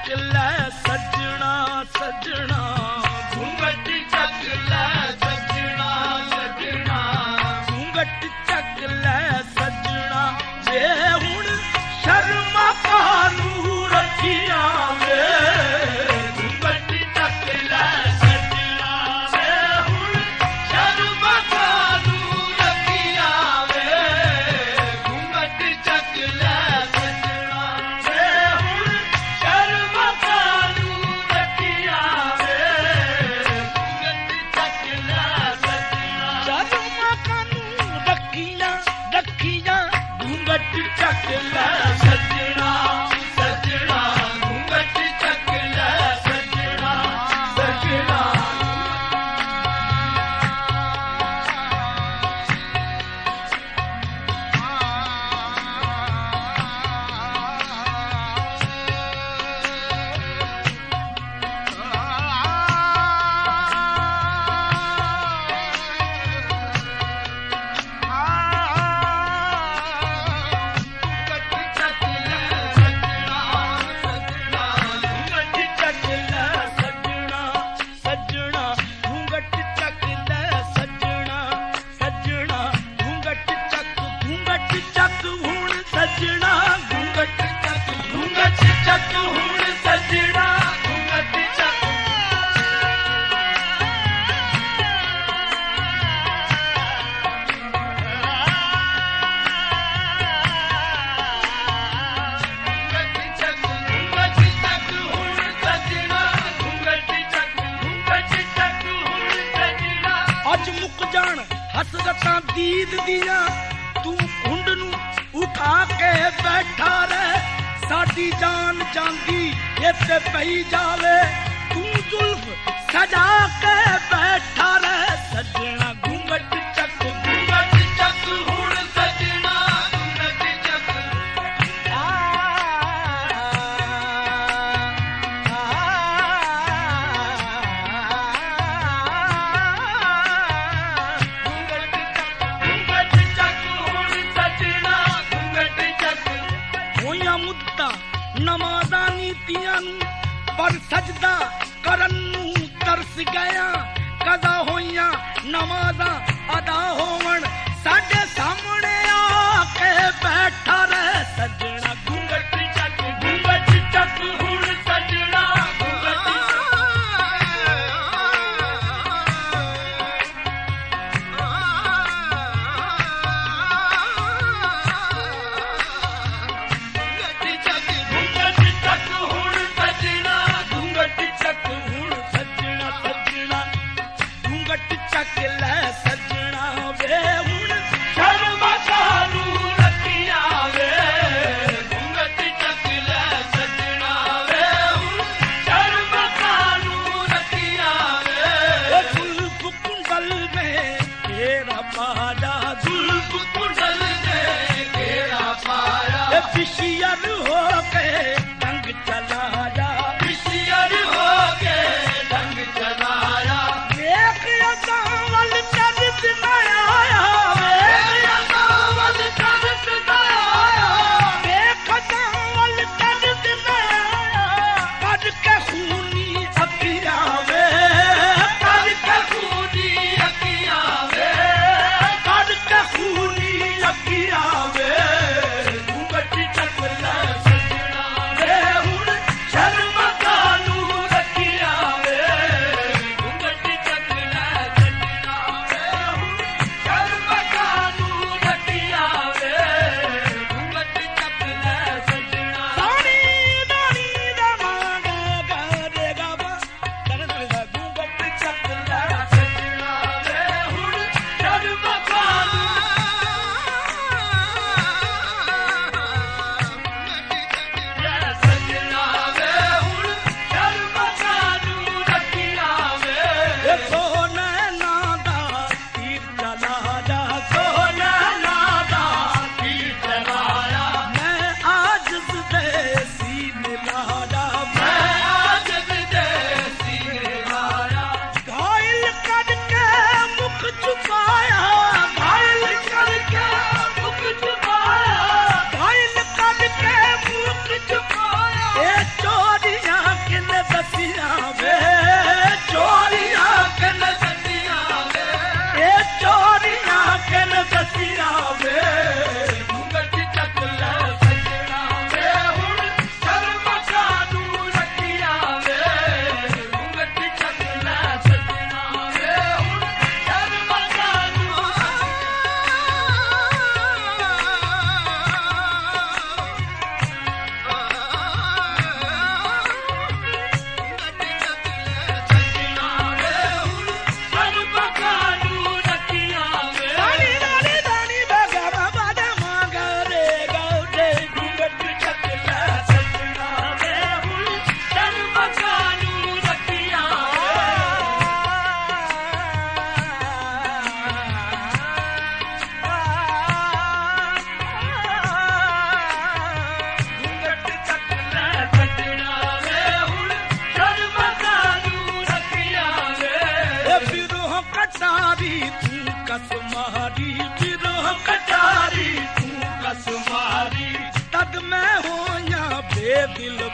ਚੱਕ ਲੈ ਸੱਜਣਾ ਸੱਜਣਾ ਘੁੰਗਟ ਚੱਕ ਲੈ ਸੱਜਣਾ ਸੱਜਣਾ ਘੁੰਗਟ ਚੱਕ ਲੈ ਸੱਜਣਾ ਜੇ ਹੁਣ ਸ਼ਰਮਾ ਕਾਨੂੰ ਰੱਖੀਆਂ ਵੇ ਘੁੰਗਟ ਚੱਕ ਲੈ ਸੱਜਣਾ ਵੇ ਹੁਣ ਸ਼ਰਮਾ ਕਾਨੂੰ ਰੱਖੀਆਂ ਵੇ ਘੁੰਗਟ ਚੱਕ ਲੈ ਸੱਜਣਾ ਵੇ ਹੁਣ ਸ਼ਰਮਾ ਕਾਨੂੰ ਰੱਖੀਆਂ ਵੇ ਘੁੰਗਟ ਚੱਕ ਲੈ ਸੱਜਣਾ ਸ਼ਰਮਾ ਕਾਨੂੰ ਰੱਖੀਆਂ ਰੱਖੀਆਂ ਘੁੰਗਟ ਚੱਕ ਲੈ ਸੱਜਣਾ ਸੱਜਣਾ ਘੁੰਗਟ ਚੱਕ ਲੈ ਸੱਜਣਾ ਸੱਜਣਾ ਅੱਜ ਮੁੱਕ ਜਾਣ ਹਸਰਤਾਂ ਦੀਦ ਦੀਆਂ ਤੂੰ ਘੁੰਡ ਨੂੰ ਉਠਾ ਕੇ ਬੈਠਾ ਰਹਿ ਸਾਡੀ ਜਾਨ ਜਾਂਦੀ ਇੱਥੇ ਪਈ ਜਾਵੇ ਤੂੰ ਜ਼ੁਲਫ ਸਜਾ ਕੇ ਬੈਠਾ ਰਹਿ ਸੱਜਣਾ ਘੁੰਗਟ ਚੱਕ ਘੁੰਗਟ ਚੱਕ ਹੁਣ ਸੱਜਣਾ ਘੁੰਗਟ ਚੱਕ ਘੁੰਗਟ ਚੱਕ ਹੁਣ ਸੱਜਣਾ ਘੁੰਗਟ ਚੱਕ ਹੋਈਆਂ ਮੁੱਦਤਾਂ ਨਮਾਜ਼ਾਂ ਨੀਤੀਆਂ ਨੂੰ ਪਰ ਸਜਦਾ ਕਰਨ ਨੂੰ ਤਰਸ ਗਿਆ ਕਦਾ ਹੋਈਆਂ ਨਮਾਜ਼ਾਂ ਅਦਾ ਹੋਵਣ ਸਾਡੇ ਸਾਹਮਣੇ ਆ ਕੇ ਬੈਠਾ ਰਹਿ ਸੱਜਣਾ ਘੁੰਗਟ ਚੱਕ ਹੁਣ ਸੱਜਣਾ ਘੁੰਗਟ ਘੁੰਗਟ ਚੱਕ ਹੁਣ ਸੱਜਣਾ ਘੁੰਗਟ ਚੱਕ ਹੁਣ ਸੱਜਣਾ ਸੱਜਣਾ ਘੁੰਗਟ ਚੱਕ ਲੈ ਸੱਜਣਾ ਵੇ ਹੁਣ ਸ਼ਰਮਾ ਕਾਨੂੰ ਰੱਖੀਆਂ ਵੇ ਘੁੰਗਟ ਚੱਕ ਲੈ ਸੱਜਣਾ ਵੇ ਹੁਣ ਸ਼ਰਮਾ ਕਾਨੂੰ ਰੱਖੀਆਂ ਵੇ ਜ਼ੁਲਫ ਕੁੰਡਲ ਮੇ ਤੇਰਾ ਪਾਦਾ ਜ਼ੁਲਫ ਕੁੰਡਲ ਦੇ ਤੇਰਾ ਪਾਇਆ ਪਿਸ਼ੀਅਰ ਹੋ ਕੇ ਡੰਗ ਚਲਾ ਜਾ ਪਿਸ਼ੀਅਰ ਹੋ ਕੇ ਢੰਗ ਚਲਾਇਆ ਵੇਖ ਅਸਾਂ ਵੱਲ ਚੱਲ ਦਿਨਾਇਆ ਵੇਖ ਅਸਾਂ ਵੱਲ ਚੜ੍ਹਤ ਦਾ ਆਇਆ ਵੇਖ ਅਸਾਂ ਵੱਲ ਚੱਲ ਦਿਨਾਇਆ ਕੱਢ ਕੇ ਖੂਨੀ ਅੱਖੀਆਂ ਵੇ ਕੱਢ ਕੇ ਖੂਨੀ ਅੱਖੀਆਂ ਵੇ ਕੱਢ ਕੇ ਖੂਨੀ ਅੱਖੀਆਂ ਵੇ ਘੁੰਗਟ ਚੱਕ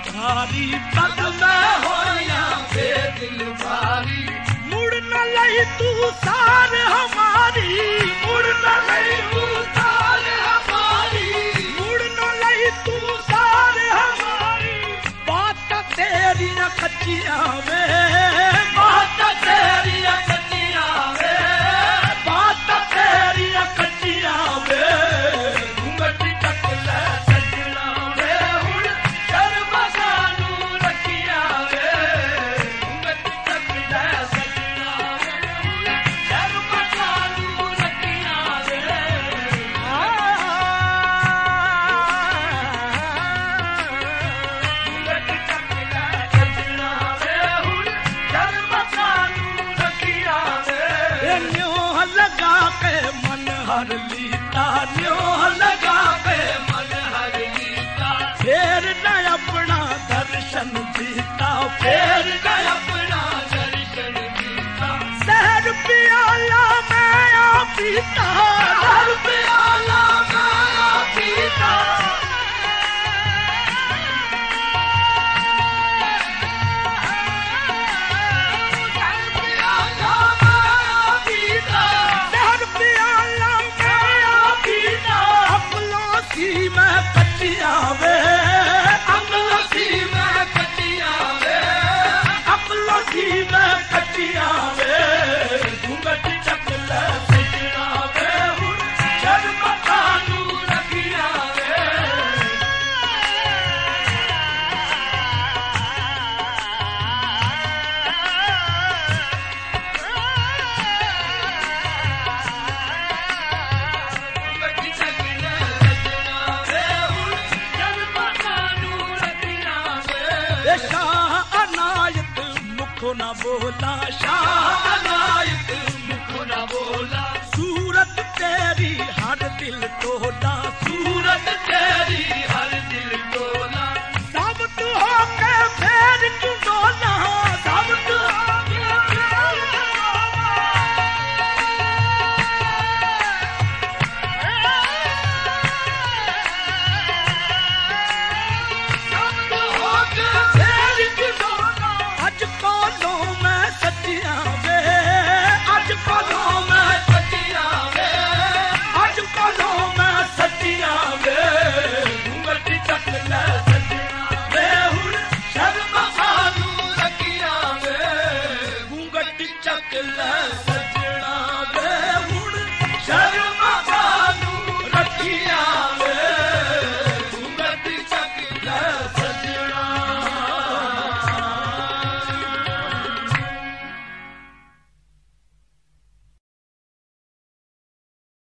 भारी पग में होया बेदिल भारी मुड़ न लई तू सार हमारी मुड़ न लई तू सार हमारी मुड़ न लई तू सार हमारी बात तेरी न कच्चियां वे बात तेरी कच्चियां वे बात तेरी न कच्चियां वे घूंघट ढक ले सजना वे हुण शर्म सानू रखिया वे घूंघट ढक ले सजना वे हुण शर्म सानू रखिया वे घूंघट ढक ले सजना वे हुण शर्म सानू रखिया वे ये न्योह लगा के मन हर लीता न्योह लगा के मन हर लीता फेर न अपना दर्शन जीता फेर फेर न अपना दर्शन दीता सहर पियाला मैं आ पीता हर प्याला माया पीता हर प्याला माया पीता सहर पियाला मैं आ पीता अकलों सी मैं कच्चियां वे अमलसी में कटिया वे अकलों सी मैं कच्चियां वे घूंघट ढक ले सजना वे हुण शर्म सानू रखिया वे ये शाह अनायत मुखो न बोला शाह अनायत